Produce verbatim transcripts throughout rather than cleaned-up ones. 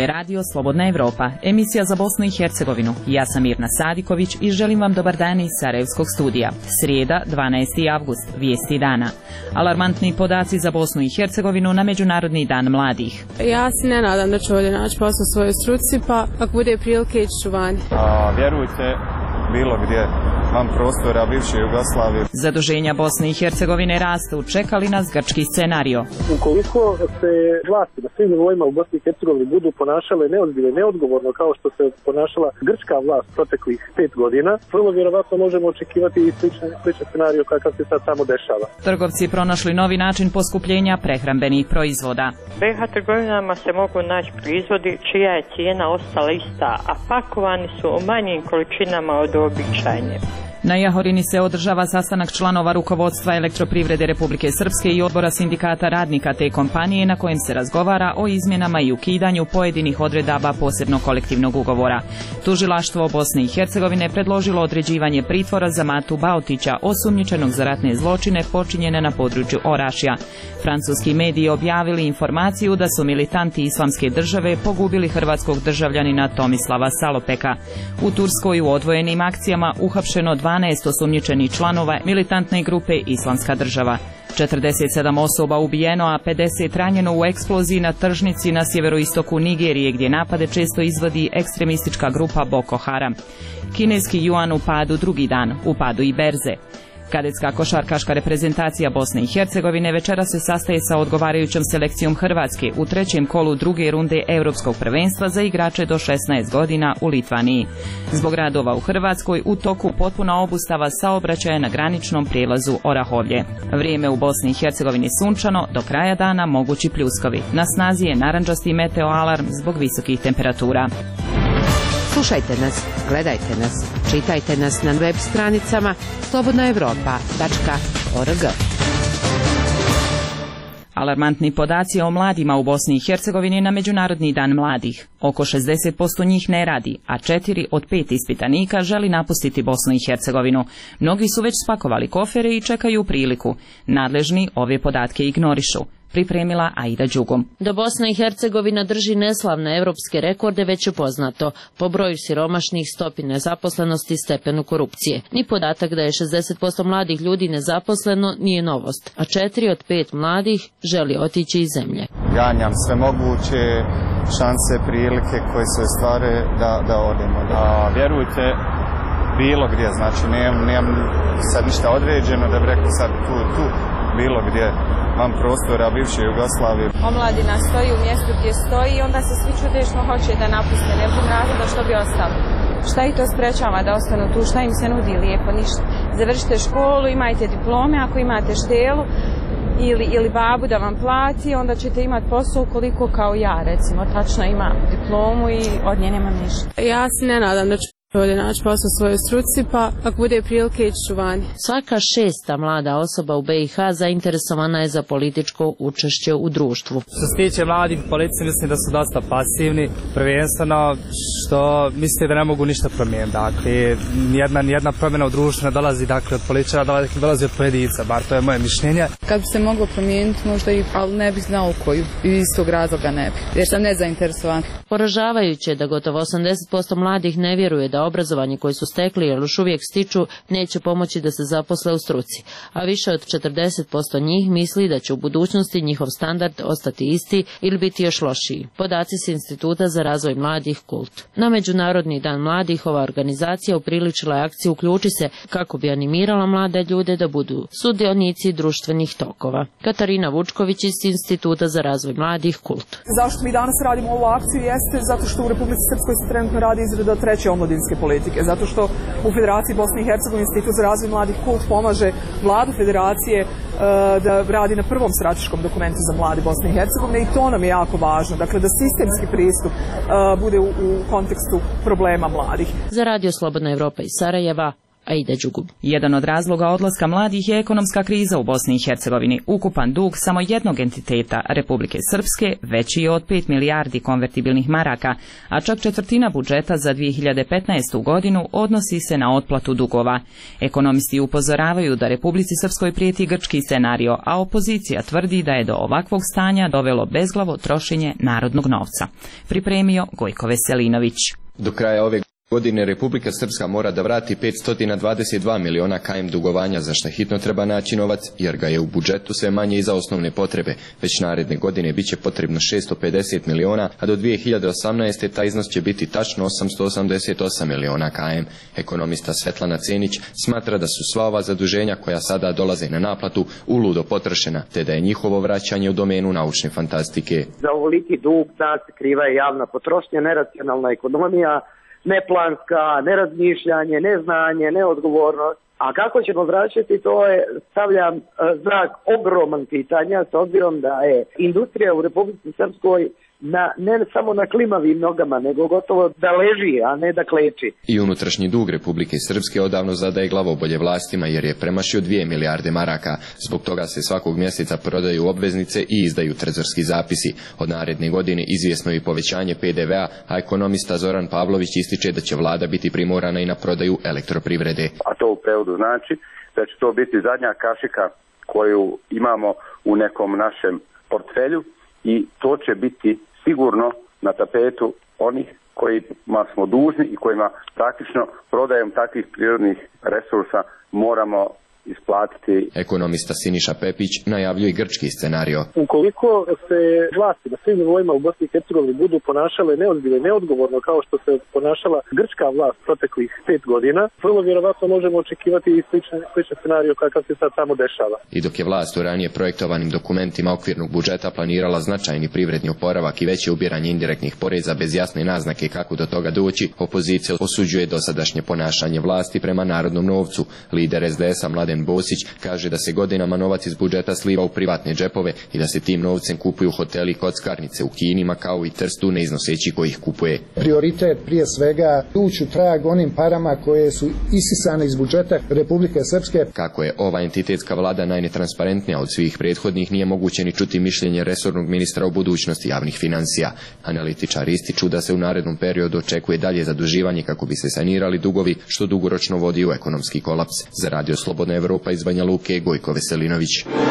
je Radio Slobodna Evropa, emisija za Bosnu i Hercegovinu. Ja sam Mirna Sadiković i želim vam dobar dan iz Sarajevskog studija. Srijeda, dvanaesti avgust, vijesti dana. Alarmantni podaci za Bosnu i Hercegovinu na Međunarodni dan mladih. Ja se ne nadam da ću ovdje naći posao u svojoj struci, pa ako bude prilike ići ću van. A, vjerujte, bilo gdje van prostora bivše Jugoslavije. Zaduženja Bosne i Hercegovine rastu, čeka li nas grčki scenario? Ukoliko se vlasti na svim nivoima u Bosni i Hercegovini budu ponašale neozbiljno i neodgovorno kao što se ponašala grčka vlast proteklih pet godina, vrlo vjerovatno možemo očekivati i sličan, sličan scenario kakav se sad samo dešava. Trgovci pronašli novi način poskupljenja prehrambenih proizvoda. U be ha trgovinama se mogu naći proizvodi čija je cijena ostala ista, a pakovani su u manjim količinama od uobičajene. Na Jahorini se održava sastanak članova rukovodstva Elektroprivrede Republike Srpske i odbora sindikata radnika te kompanije na kojem se razgovara o izmjenama i ukidanju pojedinih odredaba posebnog kolektivnog ugovora. Tužilaštvo Bosne i Hercegovine predložilo određivanje pritvora za Matu Baotića, osumnjičenog za ratne zločine počinjene na području Orašja. Francuski mediji objavili informaciju da su militanti Islamske države pogubili hrvatskog državljanina Tomislava Salopeka. U Turskoj u odvojenim akcijama uhapšeno dvanaest osumnjičenih članova militantne grupe Islamska država. četrdeset sedam osoba ubijeno, a pedeset ranjeno u eksploziji na tržnici na sjeveroistoku Nigerije, gdje napade često izvodi ekstremistička grupa Boko Haram. Kineski juan u padu drugi dan, u padu i berze. Kadetska košarkaška reprezentacija Bosne i Hercegovine večera se sastaje sa odgovarajućom selekcijom Hrvatske u trećem kolu druge runde Europskog prvenstva za igrače do šesnaest godina u Litvaniji. Zbog radova u Hrvatskoj u toku potpuna obustava saobraćaja na graničnom prijelazu Orahovlje. Vrijeme u Bosni i Hercegovini sunčano, do kraja dana mogući pljuskovi. Na snazi je narandžasti meteo alarm zbog visokih temperatura. Slušajte nas, gledajte nas, čitajte nas na web stranicama slobodna evropa tačka org. Alarmantni podaci o mladima u Bosni i Hercegovini na Međunarodni dan mladih. Oko šezdeset posto njih ne radi, a četiri od pet ispitanika želi napustiti Bosnu i Hercegovinu. Mnogi su već spakovali kofere i čekaju priliku. Nadležni ove podatke ignorišu. Pripremila Aida Đugum. Da Bosna i Hercegovina drži neslavne evropske rekorde već je poznato. Po broju siromašnih, stopi nezaposlenosti, stepenu korupcije. Ni podatak da je šezdeset posto mladih ljudi nezaposleno nije novost, a četiri od pet mladih želi otići iz zemlje. Ganjam sve moguće šanse, prilike koje se stvare da, da odemo. A, vjerujte, bilo gdje, znači nemam, nemam sad ništa određeno da bi rekao sad tu, tu, bilo gdje van prostora bivše Jugoslavije. Omladina stoji u mjestu gdje stoji i onda se svi čude što hoće da napuste, ne vidim razloga što bi ostali. Šta ih to sprečava da ostanu tu, šta im se nudi lijepo, ništa. Završite školu, imajte diplome, ako imate štelu ili, ili babu da vam plati, onda ćete imati posao koliko kao ja, recimo, tačno imam diplomu i od nje nemam ništa. Ja se ne nadam da ću ovdje naći posao u svojoj struci, pa ako bude prilike ići ću van. Svaka šesta mlada osoba u be i ha zainteresovana je za političko učešće u društvu. Što se tiče mladih u policiji, mislim da su dosta pasivni, prvenstveno što misle da ne mogu ništa promijeniti. Dakle, jedna, jedna promjena u društvu ne dolazi dakle, od političara, dolazi, dolazi od pojedinca, bar to je moje mišljenje. Kad bi se moglo promijeniti, možda i, ali ne bih znao koju, i iz tog razloga ne bih, jer sam nezainteresovan. Poražavajuće je da gotovo osamdeset posto mladih ne vjeruje da obrazovanje koje su stekli jer još uvijek stiču neće pomoći da se zaposle u struci, a više od četrdeset posto njih misli da će u budućnosti njihov standard ostati isti ili biti još lošiji. Podaci s Instituta za razvoj mladih Kult. Na Međunarodni dan mladih ova organizacija upriličila je akciju Uključi se kako bi animirala mlade ljude da budu sudionici društvenih tokova. Katarina Vučković iz Instituta za razvoj mladih Kult. Zašto mi danas radimo ovu akciju jeste zato što u Republici Srpskoj se trenutno radi izrada treće omladinske politike, zato što u Federaciji Bosne i Hercegovine Institut za razvoj mladih Kult pomaže vladu Federacije uh, da radi na prvom strateškom dokumentu za mlade Bosne i Hercegovine i to nam je jako važno, dakle da sistemski pristup uh, bude u, u kontekstu problema mladih. Za Radio Slobodna Evropa iz Sarajeva, Aida Đugub. Jedan od razloga odlaska mladih je ekonomska kriza u Bosni i Hercegovini. Ukupan dug samo jednog entiteta, Republike Srpske, veći je od pet milijardi konvertibilnih maraka, a čak četvrtina budžeta za dvije hiljade petnaestu. godinu odnosi se na otplatu dugova. Ekonomisti upozoravaju da Republici Srpskoj prijeti grčki scenario, a opozicija tvrdi da je do ovakvog stanja dovelo bezglavo trošenje narodnog novca. Pripremio Gojko Veselinović. Do kraja ove godine Republika Srpska mora da vrati petsto dvadeset dva miliona km dugovanja, za što hitno treba naći novac, jer ga je u budžetu sve manje i za osnovne potrebe. Već naredne godine bit će potrebno šesto pedeset miliona, a do dvije hiljade osamnaeste. taj iznos će biti tačno osamsto osamdeset osam miliona km. Ekonomista Svetlana Cenić smatra da su sva ova zaduženja koja sada dolaze na naplatu uludo potrošena, te da je njihovo vraćanje u domenu naučne fantastike. Za ovoliki dug da se kriva je javna potrošnja, neracionalna ekonomija, neplanska, nerazmišljanje, neznanje, neodgovornost. A kako ćemo vraćati, to je, stavljam znak ogroman pitanja, s obzirom da je industrija u Republici Srpskoj na, ne samo na klimavim nogama, nego gotovo da leži, a ne da kleči. I unutrašnji dug Republike Srpske odavno zadaje glavobolje vlastima, jer je premašio dvije milijarde maraka. Zbog toga se svakog mjeseca prodaju obveznice i izdaju trezorski zapisi. Od naredne godine izvjesno je i povećanje pe de vea, a ekonomista Zoran Pavlović ističe da će vlada biti primorana i na prodaju elektroprivrede. A to u prevodu znači da će to biti zadnja kašika koju imamo u nekom našem portfelju i to će biti sigurno na tapetu onih kojima smo dužni i kojima praktično prodajem takvih prirodnih resursa moramo isplatiti. Ekonomista Siniša Pepić najavljuje i grčki scenario. Ukoliko se vlasti na svim nivoima u Bosni i Hercegovini budu ponašale neozbiljno i neodgovorno kao što se ponašala grčka vlast proteklih pet godina, vrlo vjerovatno možemo očekivati i sličan, sličan scenario kakav se sad tamo dešava. I dok je vlast u ranije projektovanim dokumentima okvirnog budžeta planirala značajni privredni oporavak i veće ubiranje indirektnih poreza bez jasne naznake kako do toga doći, opozicija osuđuje dosadašnje ponašanje vlasti prema narodnom novcu. Lider es de esa Mladen Bosić kaže da se godinama novac iz budžeta sliva u privatne džepove i da se tim novcem kupuju hoteli i kockarnice u Kini, Makau i Trstu, ne iznoseći ko ih kupuje. Prioritet prije svega ući u trag onim parama koje su isisane iz budžeta Republike Srpske. Kako je ova entitetska vlada najnetransparentnija od svih prethodnih, nije moguće ni čuti mišljenje resornog ministra o budućnosti javnih financija. Analitičari ističu da se u narednom periodu očekuje dalje zaduživanje kako bi se sanirali dugovi, što dugoročno vodi u ekonomski kolaps. Za Radio Slobodna Evropa iz Banja Luke, Gojko Veselinović.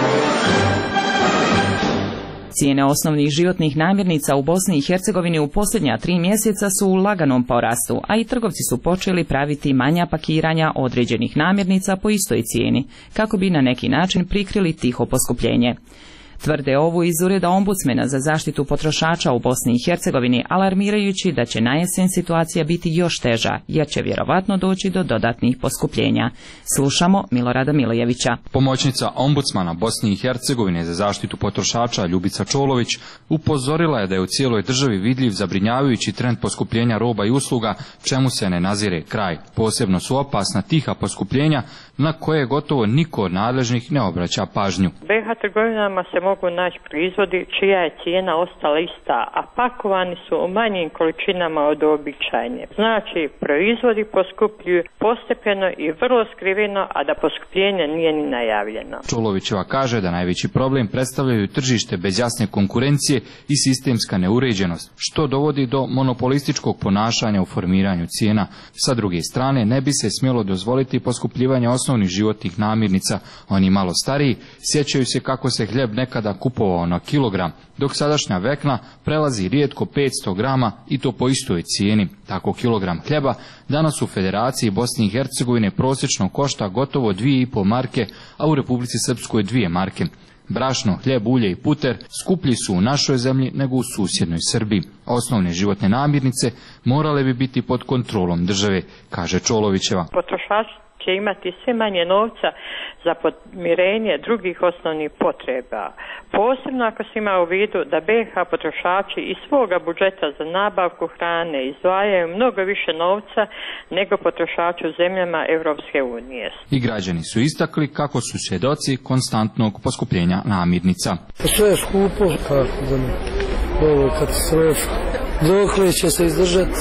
Cijene osnovnih životnih namirnica u Bosni i Hercegovini u posljednja tri mjeseca su u laganom porastu, a i trgovci su počeli praviti manja pakiranja određenih namirnica po istoj cijeni, kako bi na neki način prikrili tiho poskupljenje. Tvrde ovo iz Ureda ombudsmena za zaštitu potrošača u Bosni i Hercegovini, alarmirajući da će na jesen situacija biti još teža, jer će vjerovatno doći do dodatnih poskupljenja. Slušamo Milorada Milojevića. Pomoćnica ombudsmana Bosni i Hercegovine za zaštitu potrošača Ljubica Čolović upozorila je da je u cijeloj državi vidljiv zabrinjavajući trend poskupljenja roba i usluga, čemu se ne nazire kraj. Posebno su opasna tiha poskupljenja na koje gotovo niko od nadležnih ne obraća pažnju. be ha trgovinama se mogu naći proizvodi čija je cijena ostala ista, a pakovani su u manjim količinama od običajne. Znači, proizvodi poskupljuju postepeno i vrlo skriveno, a da poskupljenje nije ni najavljeno. Čolovićeva kaže da najveći problem predstavljaju tržište bez jasne konkurencije i sistemska neuređenost, što dovodi do monopolističkog ponašanja u formiranju cijena. Sa druge strane, ne bi se smjelo dozvoliti poskupljivanje osnovnih životnih namirnica. Oni malo stariji sjećaju se kako se hljeb nekada kupovao na kilogram, dok sadašnja vekna prelazi rijetko petsto grama i to po istoj cijeni. Tako kilogram hljeba danas u Federaciji Bosne i Hercegovine prosječno košta gotovo dvije i pol marke, a u Republici Srpskoj dvije marke. Brašno, hljeb, ulje i puter skuplji su u našoj zemlji nego u susjednoj Srbiji. Osnovne životne namirnice morale bi biti pod kontrolom države, kaže Čolovićeva. Potrošači će imati sve manje novca za podmirenje drugih osnovnih potreba. Posebno ako se ima u vidu da be ha potrošači iz svoga budžeta za nabavku hrane izdvajaju mnogo više novca nego potrošači u zemljama Europske unije. I građani su istakli kako su svjedoci konstantnog poskupljenja namirnica. Sve je skupo, kako da mi, ovo je katastrofa. Dokle će se izdržati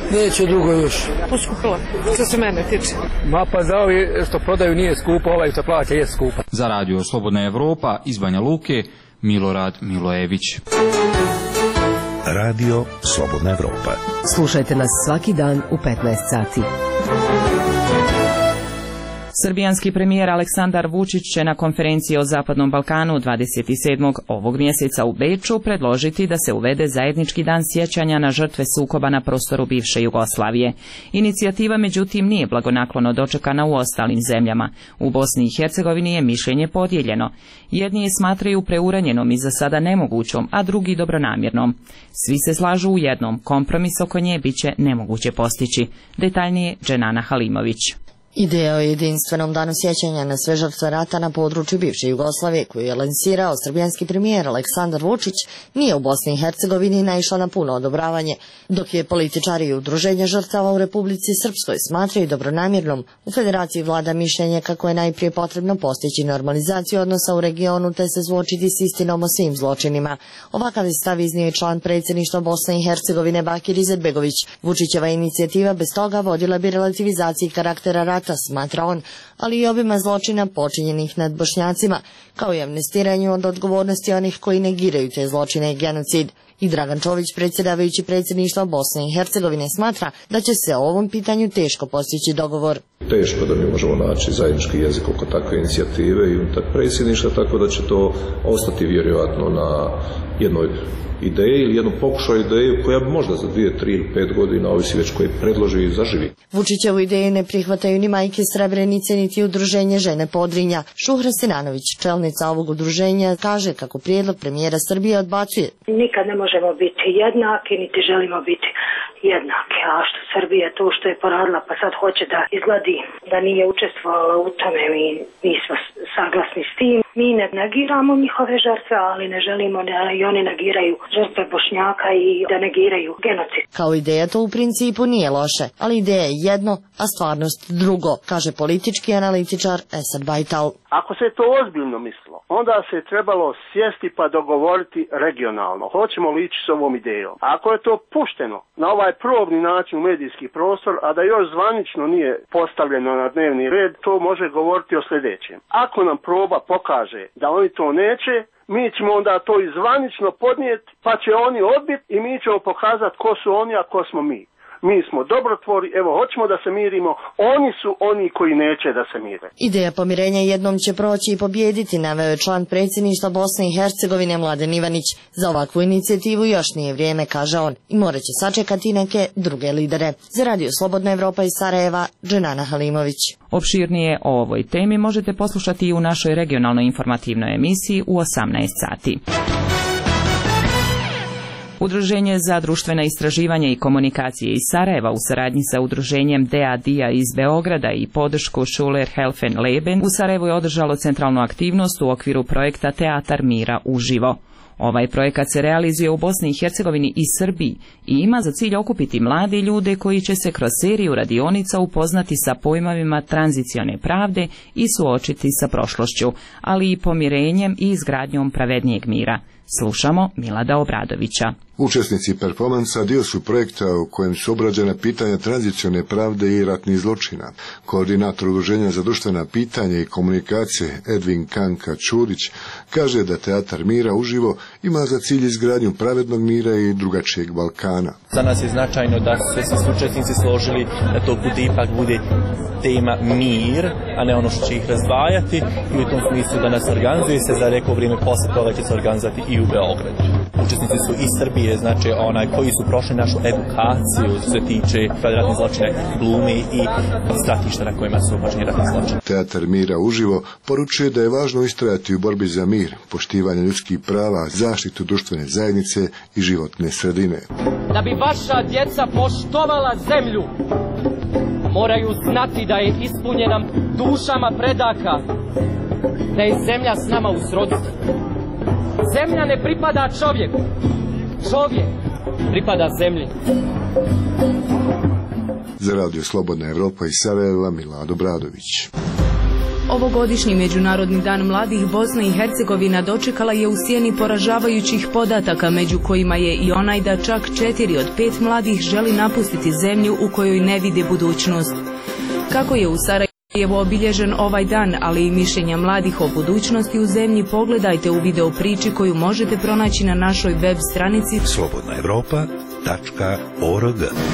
Neće dugo još. Poskupila, što se mene tiče. Ma pa za ovi što prodaju nije skupo, ovaj što plaća je skupa. Za radio Slobodna Evropa iz Banja Luke, Milorad Milojević. Radio Slobodna Evropa. Slušajte nas svaki dan u petnaest sati. Srbijanski premijer Aleksandar Vučić će na konferenciji o Zapadnom Balkanu dvadeset sedmog ovog mjeseca u Beču predložiti da se uvede zajednički dan sjećanja na žrtve sukoba na prostoru bivše Jugoslavije. Inicijativa međutim nije blagonaklono dočekana u ostalim zemljama. U Bosni i Hercegovini je mišljenje podijeljeno. Jedni je smatraju preuranjenom i za sada nemogućom, a drugi dobronamjernom. Svi se slažu u jednom, kompromis oko nje bit će nemoguće postići. Detaljnije Dženana Halimović. Ideja o jedinstvenom danu sjećanja na sve žrtve rata na području bivše Jugoslavije, koju je lansirao srbijanski premijer Aleksandar Vučić, nije u Bosni i Hercegovini naišla na puno odobravanje, dok je političari i udruženja žrtava u Republici Srpskoj smatraju dobronamjernom. U Federaciji vlada mišljenje kako je najprije potrebno postići normalizaciju odnosa u regionu te se suočiti s istinom o svim zločinima. Ovakav je stav iznio i član predsjedništva Bosne i Hercegovine Bakir Izetbegović. Vučićeva inicijativa bez toga vodila bi relativizaciji karaktera rata, smatra on, ali i obima zločina počinjenih nad Bošnjacima, kao i amnestiranju od odgovornosti onih koji negiraju te zločine i genocid. I Dragan Čović, predsjedavajući predsjedništva Bosne i Hercegovine, smatra da će se o ovom pitanju teško postići dogovor. Teško da mi možemo naći zajednički jezik oko takve inicijative i unutar predsjedništva, tako da će to ostati vjerojatno na jednoj ideji ili jednu pokušaju ideju koja bi možda za dvije, tri ili pet godina, ovisi već koji predloži i zaživi. Vučićevu ideju ne prihvataju ni majke Srebrenice niti udruženje Žene Podrinja. Šuhra Sinanović, čelnica ovog udruženja, kaže kako prijedlog premijera Srbije odbacuje. Nikad ne možemo biti jednaki, niti želimo biti jednaki, a što Srbija to što je poradila pa sad hoće da izgledi da nije učestvovala u tome, mi nismo saglasni s tim. Mi ne negiramo njihove žrtve, ali ne želimo da i oni negiraju žrtve Bošnjaka i da negiraju genocid. Kao ideja to u principu nije loše, ali ideja je jedno, a stvarnost drugo, kaže politički analitičar Esad Bajtal. Ako se to ozbiljno mislilo, onda se je trebalo sjesti pa dogovoriti regionalno. Hoćemo li ići s ovom idejom? Ako je to pušteno na ovaj probni način u medijski prostor, a da još zvanično nije postavljeno na dnevni red, to može govoriti o sljedećem. Ako nam proba pokaže da oni to neće, mi ćemo onda to i zvanično podnijeti, pa će oni odbiti i mi ćemo pokazati ko su oni, a ko smo mi. Mi smo dobrotvori, evo hoćemo da se mirimo, oni su oni koji neće da se mire. Ideja pomirenja jednom će proći i pobijediti, naveo je član predsjedništva Bosne i Hercegovine Mladen Ivanić. Za ovakvu inicijativu još nije vrijeme, kaže on, i morat će sačekati neke druge lidere. Za radio Slobodna Evropa iz Sarajeva, Dženana Halimović. Opširnije o ovoj temi možete poslušati i u našoj regionalnoj informativnoj emisiji u osamnaest sati. Udruženje za društvena istraživanja i komunikacije iz Sarajeva u saradnji sa udruženjem D A D I A iz Beograda i podršku Schuler Helfen Leben u Sarajevu je održalo centralnu aktivnost u okviru projekta Teatar mira uživo. Ovaj projekat se realizuje u Bosni i Hercegovini i Srbiji i ima za cilj okupiti mlade ljude koji će se kroz seriju radionica upoznati sa pojmovima tranzicione pravde i suočiti sa prošlošću, ali i pomirenjem i izgradnjom pravednijeg mira. Slušamo Milada Obradovića. Učesnici performansa dio su projekta u kojem su obrađena pitanja tranzicione pravde i ratnih zločina. Koordinator udruženja za društvena pitanja i komunikacije Edvin Kanka Čudić kaže da Teatar mira uživo ima za cilj izgradnju pravednog mira i drugačijeg Balkana. Za nas je značajno da sve se učesnici složili da to bude ipak bude tema mir, a ne ono što će ih razdvajati, i u tom smislu da nas organizuje se za neko vrijeme posle toga će se organizovati i u Beogradu. Učesnici su iz Srbije, znači onaj koji su prošli našu edukaciju što se tiče ratnih zločina, glume i stratišta na kojima su počinjeni ratni zločini. Teatar mira uživo poručuje da je važno istrajati u borbi za mir, poštivanje ljudskih prava, zaštitu društvene zajednice i životne sredine. Da bi vaša djeca poštovala zemlju, moraju znati da je ispunjena dušama predaka, da je zemlja s nama u srodstvu. Zemlja ne pripada čovjeku, čovjek pripada zemlji. Za radio Slobodna Evropa iz Sarajeva, Milad Obradović. Ovogodišnji Međunarodni dan mladih Bosna i Hercegovina dočekala je u sjeni poražavajućih podataka, među kojima je i onaj da čak četiri od pet mladih želi napustiti zemlju u kojoj ne vide budućnost. Kako je u Sarajevu obilježen ovaj dan, ali i mišljenja mladih o budućnosti u zemlji, pogledajte u video priči koju možete pronaći na našoj web stranici slobodna evropa tačka org.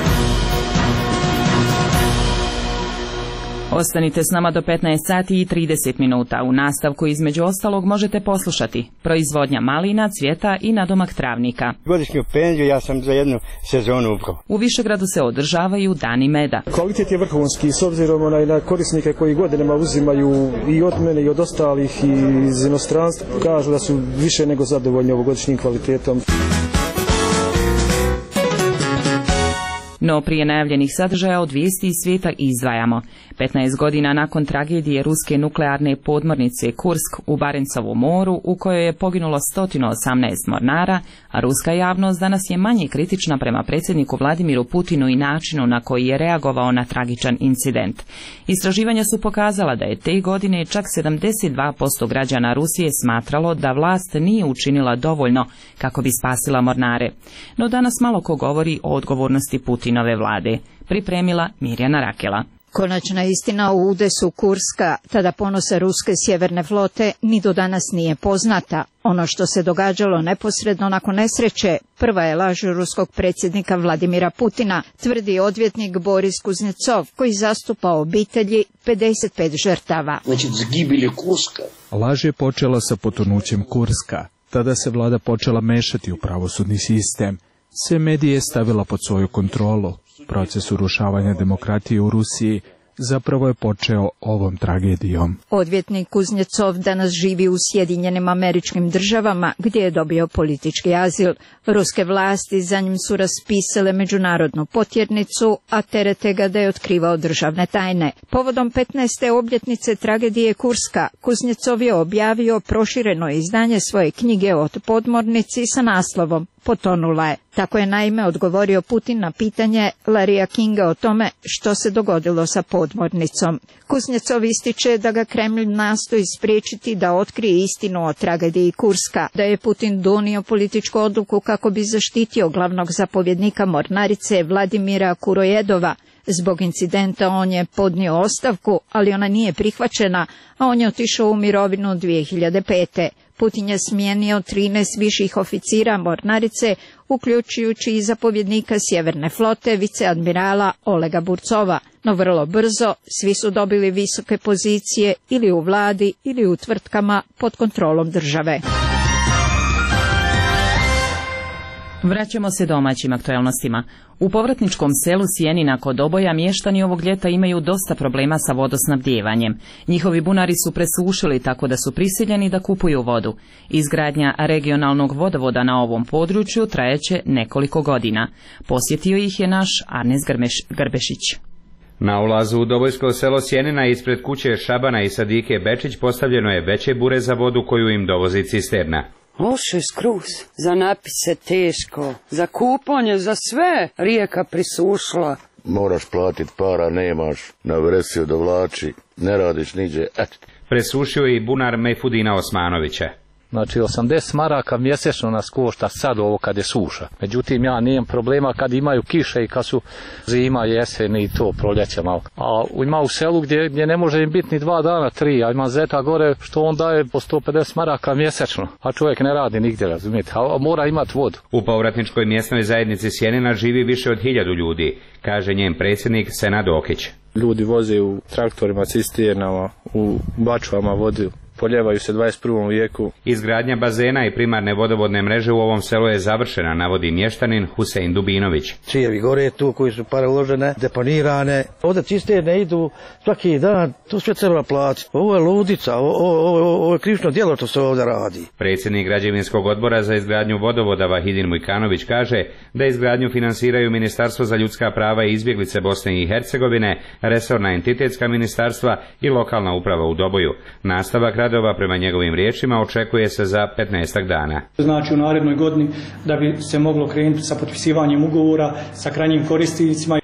Ostanite s nama do petnaest sati i trideset minuta. U nastavku između ostalog možete poslušati proizvodnja malina, cvjeta i nadomak travnika. Godišnju penziju ja sam za jednu sezonu upravo. U Višegradu se održavaju dani meda. Kvalitet je vrhunski s obzirom na korisnike koji godinama uzimaju i od mene i od ostalih i iz inostranstva. Kažu da su više nego zadovoljni ovogodišnjim kvalitetom. No prije najavljenih sadržaja od vijesti iz svijeta izdvajamo. petnaest godina nakon tragedije ruske nuklearne podmornice Kursk u Barencovom moru, u kojoj je poginulo sto osamnaest mornara, a ruska javnost danas je manje kritična prema predsjedniku Vladimiru Putinu i načinu na koji je reagovao na tragičan incident. Istraživanja su pokazala da je te godine čak sedamdeset dva posto građana Rusije smatralo da vlast nije učinila dovoljno kako bi spasila mornare. No danas malo ko govori o odgovornosti Putinove vlade. Pripremila Mirjana Rakela. Konačna istina o udesu Kurska, tada ponosa ruske sjeverne flote, ni do danas nije poznata. Ono što se događalo neposredno nakon nesreće, prva je laž ruskog predsjednika Vladimira Putina, tvrdi odvjetnik Boris Kuznecov, koji zastupa obitelji pedeset pet žrtava. Znači, zgibili Kurska. Laž je počela sa potonućem Kurska. Tada se vlada počela mešati u pravosudni sistem. Sve medije je stavila pod svoju kontrolu. Proces urušavanja demokratije u Rusiji zapravo je počeo ovom tragedijom. Odvjetnik Kuznecov danas živi u Sjedinjenim Američkim Državama, gdje je dobio politički azil. Ruske vlasti za njim su raspisale međunarodnu potjernicu, a terete ga da je otkrivao državne tajne. Povodom petnaeste obljetnice tragedije Kurska, Kuznecov je objavio prošireno izdanje svoje knjige o podmornici sa naslovom Potonula je. Tako je naime odgovorio Putin na pitanje Larrya Kinga o tome što se dogodilo sa podmornicom. Kuznecov ističe da ga Kremlj nastoji spriječiti da otkrije istinu o tragediji Kurska, da je Putin donio političku odluku kako bi zaštitio glavnog zapovjednika mornarice Vladimira Kurojedova. Zbog incidenta on je podnio ostavku, ali ona nije prihvaćena, a on je otišao u mirovinu dvije hiljade pete. Putin je smijenio trinaest viših oficira mornarice, uključujući i zapovjednika Sjeverne flote, viceadmirala Olega Burcova. No vrlo brzo svi su dobili visoke pozicije ili u vladi ili u tvrtkama pod kontrolom države. Vraćamo se domaćim aktualnostima. U povratničkom selu Sjenina kod Oboja mještani ovog ljeta imaju dosta problema sa vodosnabdijevanjem. Njihovi bunari su presušili tako da su prisiljeni da kupuju vodu. Izgradnja regionalnog vodovoda na ovom području trajeće nekoliko godina. Posjetio ih je naš Arnes Grbešić. Na ulazu u Dobojsko selo Sjenina ispred kuće Šabana i Sadike Bečić postavljeno je veće bure za vodu koju im dovozi cisterna. Loše skroz, za napit se teško, za kupanje, za sve, rijeka prisušla. Moraš platit para, nemaš, na vresiju dovlači, ne radiš niđe, et. Presušio je i bunar Mejfudina Osmanovića. Znači osamdeset maraka mjesečno nas košta sad ovo kad je suša. Međutim, ja nijem problema kad imaju kiše i kad su zima, jesen i to proljeće malo. A ima u selu gdje, gdje ne može im biti ni dva dana, tri, a ima zeta gore što on daje po sto pedeset maraka mjesečno. A čovjek ne radi nigdje, razumijete, a mora imati vodu. U povratničkoj mjesnoj zajednici Sjenina živi više od hiljadu ljudi, kaže njen predsjednik Senad Okić. Ljudi voze u traktorima, cisternama, u bačvama vodu. Poljevaju se dvadeset prvom vijeku. Izgradnja bazena i primarne vodovodne mreže u ovom selu je završena, navodi mještanin Husein Dubinović. Cijevi gore tu koji su pare uložene, deponirane. Ovdje cisterne idu svaki dan, to sve treba platiti. Ovo je ludica, ovo, ovo, ovo, ovo je krivično djelo što se ovdje radi. Predsjednik građevinskog odbora za izgradnju vodovoda Vahidin Mujkanović kaže da izgradnju finansiraju Ministarstvo za ljudska prava i izbjeglice Bosne i Hercegovine, resorna entitetska ministarstva i lokalna uprava u Doboju. Nastavak radova prema njegovim riječima očekuje se za petnaestak dana. Znači u narednoj godini da bi se moglo krenuti sa potpisivanjem ugovora sa krajnjim korisnicima.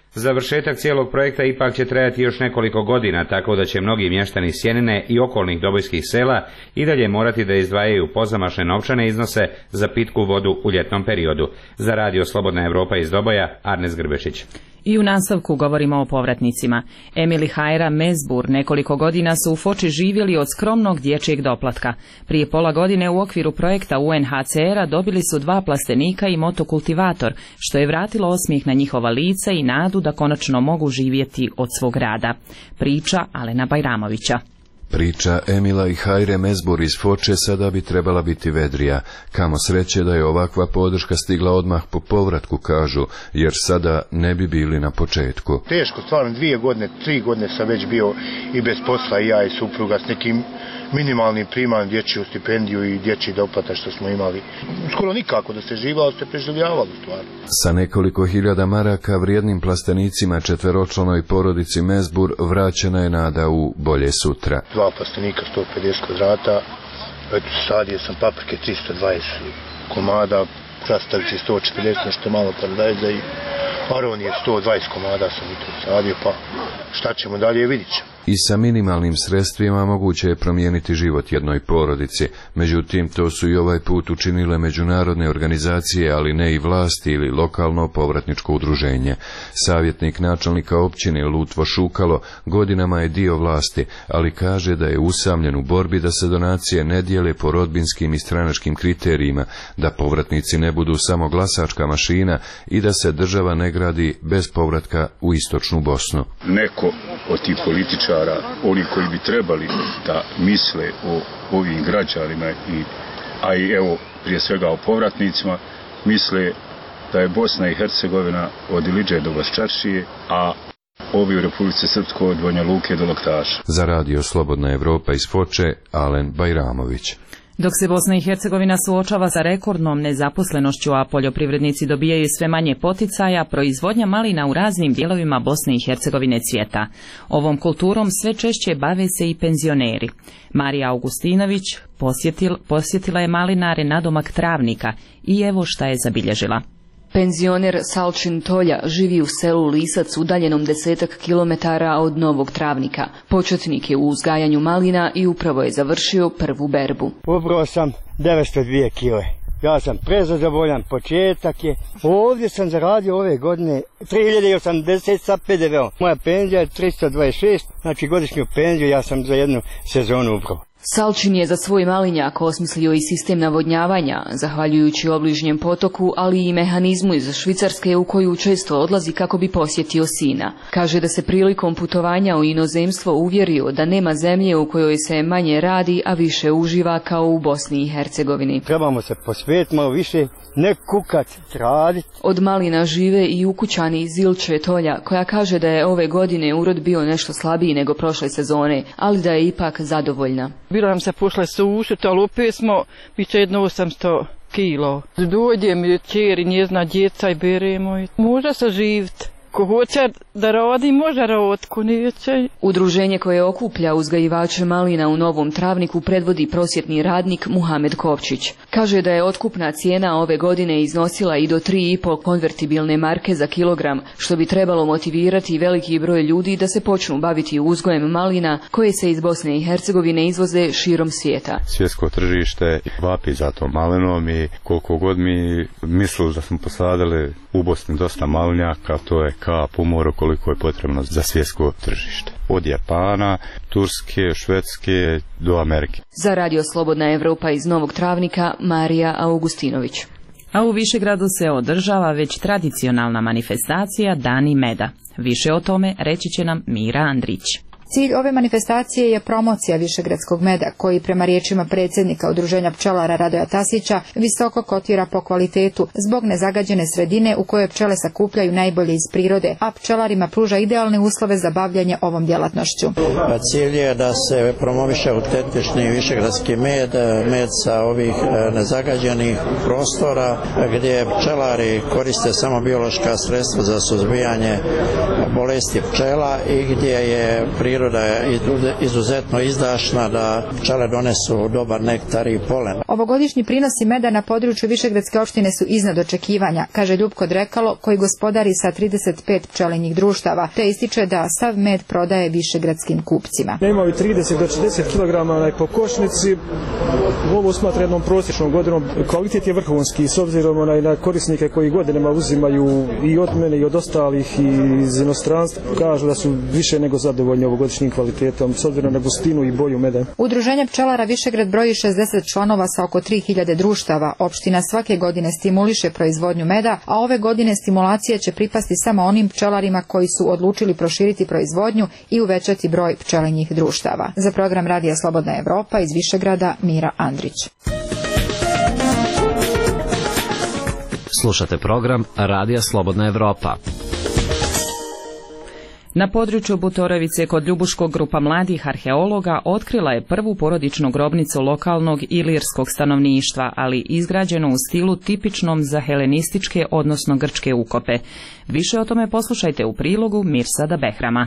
Završetak cijelog projekta ipak će trajati još nekoliko godina, tako da će mnogi mještani Sjenine i okolnih dobojskih sela i dalje morati da izdvajaju pozamašne novčane iznose za pitku vodu u ljetnom periodu. Za radio Slobodna Evropa iz Doboja, Arnes Grbešić. I u nastavku govorimo o povratnicima. Emil i Hajra Mezbur nekoliko godina su u Foči živjeli od skromnog dječjeg doplatka. Prije pola godine u okviru projekta U N H C R-a dobili su dva plastenika i motokultivator, što je vratilo osmijeh na njihova lica i nadu da konačno mogu živjeti od svog rada. Priča Alena Bajramovića. Priča Emila i Hajre Mezbur iz Foče sada bi trebala biti vedrija. Kamo sreće da je ovakva podrška stigla odmah po povratku, kažu, jer sada ne bi bili na početku. Teško, stvarno, dvije godine, tri godine sam već bio i bez posla i ja i supruga s nekim minimalnim primanjem, dječju stipendiju i dječji doplatak što smo imali. Skoro nikako da se živalo, ste preživljavali stvarno. Sa nekoliko hiljada maraka vrijednim plastenicima četveročlanoj porodici Mezbur vraćena je nada u bolje sutra. Dva plastenika, sto pedeset kvadrata, eto, sadio sam paprike tristo dvadeset komada, krastavice sto četrdeset, nešto malo paradajza i aronije sto dvadeset komada sam i to sadio, pa šta ćemo dalje, vidit ćemo. I sa minimalnim sredstvima moguće je promijeniti život jednoj porodici, međutim to su i ovaj put učinile međunarodne organizacije, ali ne i vlasti ili lokalno povratničko udruženje. Savjetnik načelnika općine Lutvo Šukalo godinama je dio vlasti, ali kaže da je usamljen u borbi da se donacije ne dijele po rodbinskim i stranačkim kriterijima, da povratnici ne budu samo glasačka mašina i da se država ne gradi bez povratka u istočnu Bosnu. Neko od tih političara, oni koji bi trebali da misle o ovim građanima, i, a i evo prije svega o povratnicima, misle da je Bosna i Hercegovina od Iliđe do Baščaršije, a ovi u Republici Srpskoj od Banja Luke do Loktaša. Za radio Slobodna Evropa iz Foče, Alen Bajramović. Dok se Bosna i Hercegovina suočava sa rekordnom nezaposlenošću, a poljoprivrednici dobijaju sve manje poticaja, proizvodnja malina u raznim dijelovima Bosne i Hercegovine cvjeta. Ovom kulturom sve češće bave se i penzioneri. Marija Augustinović posjetil, posjetila je malinare nadomak Travnika i evo šta je zabilježila. Penzioner Salčin Tolja živi u selu Lisac udaljenom desetak kilometara od Novog Travnika. Početnik je u uzgajanju malina i upravo je završio prvu berbu. Ubrao sam devetsto dvije kile. Ja sam prezadovoljan, početak je. Ovdje sam zaradio ove godine tri hiljade osamdeset sa P D V-om. Moja penzija je tristo dvadeset šest, znači godišnju penziju ja sam za jednu sezonu ubrao. Salčin je za svoj malinjak osmislio i sistem navodnjavanja, zahvaljujući obližnjem potoku, ali i mehanizmu iz Švicarske u koju često odlazi kako bi posjetio sina. Kaže da se prilikom putovanja u inozemstvo uvjerio da nema zemlje u kojoj se manje radi, a više uživa kao u Bosni i Hercegovini. Trebamo se posvetiti malo više, ne kukat, raditi. Od malina žive i ukućani Zilče Tolja, koja kaže da je ove godine urod bio nešto slabiji nego prošle sezone, ali da je ipak zadovoljna. Bilo nam se pošle sušiti, ali opet smo, bit će jedno osamsto kilo. Dođe mi čeri, njezna djeca i beremo. Može se živjeti. Ko hoće da radi, može raditi, ko neće. Udruženje koje okuplja uzgajivače malina u Novom Travniku predvodi prosjetni radnik Muhamed Kovčić. Kaže da je otkupna cijena ove godine iznosila i do tri i pol konvertibilne marke za kilogram, što bi trebalo motivirati veliki broj ljudi da se počnu baviti uzgojem malina koje se iz Bosne i Hercegovine izvoze širom svijeta. Svjetsko tržište vapi za to malinom i koliko god mi mislili da smo posadili u Bosni dosta malinjaka, to je kap u moru koliko je potrebno za svjetsko tržište. Od Japana, Turske, Švedske do Amerike. Za radio Slobodna Evropa iz Novog Travnika, Marija Augustinović. A u Višegradu se održava već tradicionalna manifestacija Dani meda. Više o tome reći će nam Mira Andrić. Cilj ove manifestacije je promocija višegradskog meda, koji prema riječima predsjednika Udruženja pčelara Radoja Tasića visoko kotira po kvalitetu zbog nezagađene sredine u kojoj pčele sakupljaju najbolje iz prirode, a pčelarima pruža idealne uslove za bavljanje ovom djelatnošću. Cilj je da se promoviše autentični višegradski med, med sa ovih nezagađenih prostora gdje pčelari koriste samo biološka sredstva za suzbijanje bolesti pčela i gdje je priroda priroda je izuzetno izdašna da pčele donesu dobar nektar i polen. Ovogodišnji prinosi meda na području Višegradske opštine su iznad očekivanja, kaže Ljupko Drekalo koji gospodari sa trideset pet pčelinjih društava, te ističe da sav med prodaje višegradskim kupcima. Imaju trideset do četrdeset kilograma po košnici, ovo smatra jednom prosječnom godinom. Kvalitet je vrhunski s obzirom na korisnike koji godinama uzimaju i od mene i od ostalih i iz inostranstva, kažu da su više nego zadovoljni ovogodišnjim kvalitetom s obzirom na gustinu i boju meda. Udruženje pčelara Višegrad broji šezdeset članova sa oko tri hiljade društava. Opština svake godine stimuliše proizvodnju meda, a ove godine stimulacija će pripasti samo onim pčelarima koji su odlučili proširiti proizvodnju i uvećati broj pčelinjih društava. Za program Radija Slobodna Evropa iz Višegrada Mira Andrić. Slušate program Radija Slobodna Evropa. Na području Butorovice kod Ljubuškog grupa mladih arheologa otkrila je prvu porodičnu grobnicu lokalnog ilirskog stanovništva, ali izgrađenu u stilu tipičnom za helenističke, odnosno grčke ukope. Više o tome poslušajte u prilogu Mirsada Behrama.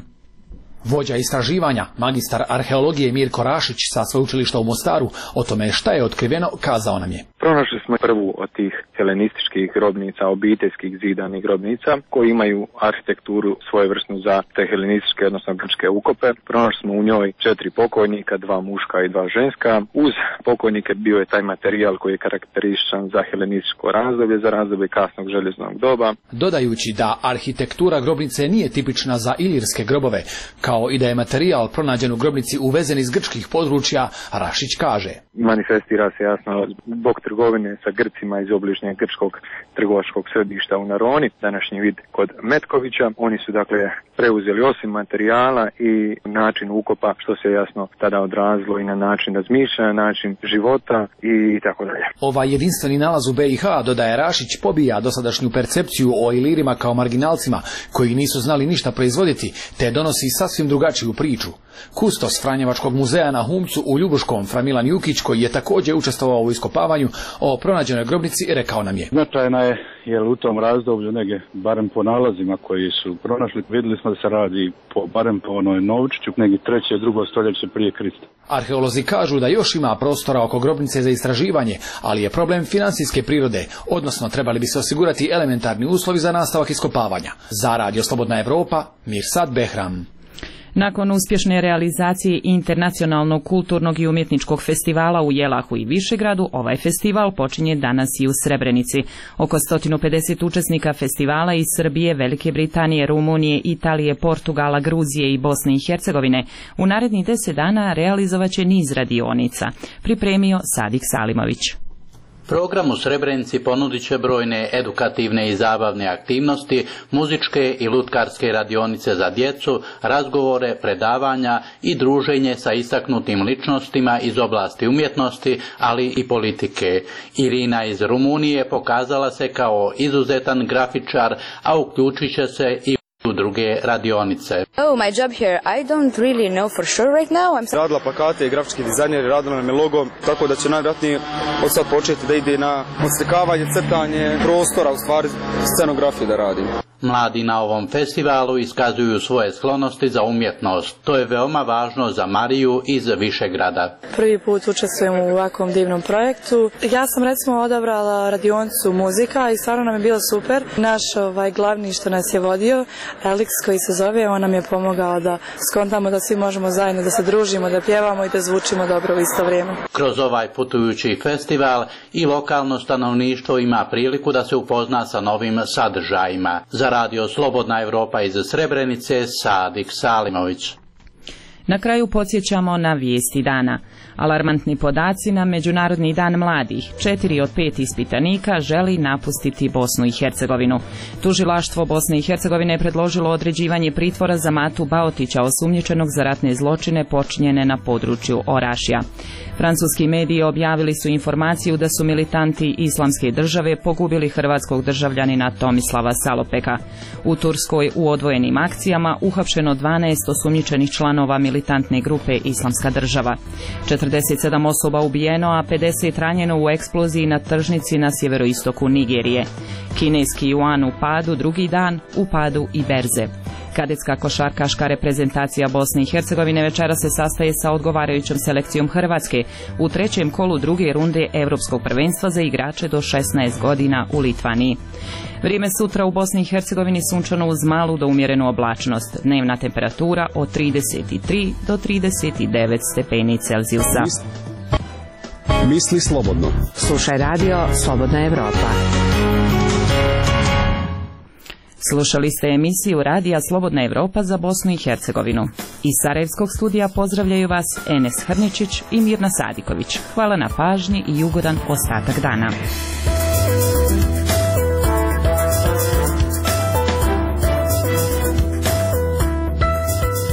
Vođa istraživanja, magistar arheologije Mirko Rašić sa sveučilišta u Mostaru, o tome šta je otkriveno kazao nam je. Pronašli smo prvu od tih helenističkih grobnica, obiteljskih zidanih grobnica, koji imaju arhitekturu svojevrsnu za te helenističke, odnosno grčke ukope. Pronašli smo u njoj četiri pokojnika, dva muška i dva ženska. Uz pokojnike bio je taj materijal koji je karakterističan za helenističko razdoblje, za razdoblje kasnog željeznog doba. Dodajući da arhitektura grobnice nije tipična za ilirske grobove, kao i da je materijal pronađen u grobnici uvezen iz grčkih područja, Rašić kaže. Manifestira se jasno zbog trgovine sa Grcima iz obližnjeg grčkog trgovačkog središta u Naroni, današnji vid kod Metkovića. Oni su dakle preuzeli osim materijala i način ukopa, što se jasno tada odrazilo i na način razmišljanja, način života i tako dalje. Ovaj jedinstveni nalaz u B i H, dodaje Rašić, pobija dosadašnju percepciju o ilirima kao marginalcima koji nisu znali ništa proizvoditi, te donosi sasvim drugačiju priču. Kustos Franjevačkog muzeja na Humcu u Ljubuškom, Framilan Jukić, koji je također učestvovao u iskopavanju o pronađenoj grobnici, rekao nam je. Značajna je, jer u tom razdoblju negdje, barem po nalazima koji su pronašli, vidjeli smo da se radi po, barem po onoj Novčiću, negdje treće, drugo stoljeće prije Krista. Arheolozi kažu da još ima prostora oko grobnice za istraživanje, ali je problem financijske prirode, odnosno trebali bi se osigurati elementarni uslovi za nastavak iskopavanja. Za Radio Slobodna Evropa, Mirsad Behram. Nakon uspješne realizacije internacionalnog kulturnog i umjetničkog festivala u Jelahu i Višegradu, ovaj festival počinje danas i u Srebrenici. Oko sto pedeset učesnika festivala iz Srbije, Velike Britanije, Rumunije, Italije, Portugala, Gruzije i Bosne i Hercegovine u narednih deset dana realizovat će niz radionica. Pripremio Sadik Salimović. Program u Srebrenici ponudit će brojne edukativne i zabavne aktivnosti, muzičke i lutkarske radionice za djecu, razgovore, predavanja i druženje sa istaknutim ličnostima iz oblasti umjetnosti, ali i politike. Irina iz Rumunije pokazala se kao izuzetan grafičar, a uključit će se i u druge radionice. Oh, my job here, I don't really know for sure right now. I'm... Radila plakate i grafički dizajner, radila nam je logo, tako da će najvjerojatnije od sad početi da ide na odslikavanje, crtanje prostora, u stvari scenografiju da radim. Mladi na ovom festivalu iskazuju svoje sklonosti za umjetnost. To je veoma važno za Mariju iz Višegrada. Prvi put učestvujem u ovakvom divnom projektu. Ja sam recimo odabrala radionicu muzika i stvarno nam je bilo super. Naš ovaj, glavni što nas je vodio, Alex koji se zove, on nam je pomogao da skontamo da svi možemo zajedno da se družimo, da pjevamo i da zvučimo dobro u isto vrijeme. Kroz ovaj putujući festival i lokalno stanovništvo ima priliku da se upozna sa novim sadržajima. Za Radio Slobodna Evropa iz Srebrenice, Sadik Salimović. Na kraju podsjećamo na vijesti dana. Alarmantni podaci na Međunarodni dan mladih. Četiri od pet ispitanika želi napustiti Bosnu i Hercegovinu. Tužilaštvo Bosne i Hercegovine je predložilo određivanje pritvora za Matu Baotića, osumnjičenog za ratne zločine počinjene na području Orašja. Francuski mediji objavili su informaciju da su militanti Islamske države pogubili hrvatskog državljanina Tomislava Salopeka. U Turskoj u odvojenim akcijama uhapšeno dvanaest osumnjičenih članova militantne grupe Islamska država. četrdeset sedam osoba ubijeno, a pedeset ranjeno u eksploziji na tržnici na sjeveroistoku Nigerije. Kineski juan u padu drugi dan, u padu i berze. Kadetska košarkaška reprezentacija Bosne i Hercegovine večera se sastaje sa odgovarajućom selekcijom Hrvatske u trećem kolu druge runde Europskog prvenstva za igrače do šesnaest godina u Litvaniji. Vrijeme sutra u Bosni i Hercegovini sunčano uz malu do umjerenu oblačnost. Dnevna temperatura od trideset tri do trideset devet stepeni Celzijusa. Misli slobodno. Slušaj radio Slobodna Evropa. Slušali ste emisiju radija Slobodna Evropa za Bosnu i Hercegovinu. Iz Sarajevskog studija pozdravljaju vas Enes Hrničić i Mirna Sadiković. Hvala na pažnji i ugodan ostatak dana.